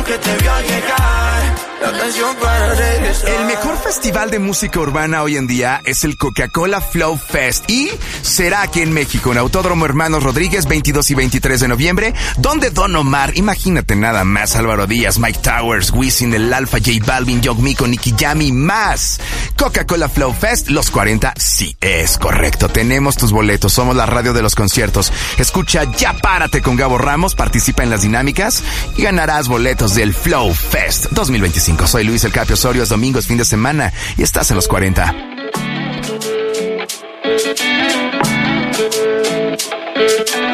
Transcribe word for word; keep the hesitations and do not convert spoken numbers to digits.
vio que te vio llegar. La canción para regresar. El mejor festival de música urbana hoy en día es el Coca-Cola Flow Fest y será aquí en México, en Autódromo Hermanos Rodríguez, veintidós y veintitrés de noviembre, donde Don Omar, imagínate nada más, Álvaro Díaz, Mike Towers, Wisin, El Alfa, J Balvin, Young Miko, Nicky Jam y más. Coca-Cola Flow Fest, los cuarenta, sí, es correcto, tenemos tus boletos, somos la radio de los conciertos. Escucha Ya Párate con Gabo Ramos, participa en las dinámicas y ganarás boletos del Flow Fest dos mil veinticinco. Soy Luis El Capi Osorio, es domingo, es fin de semana y estás en los cuarenta.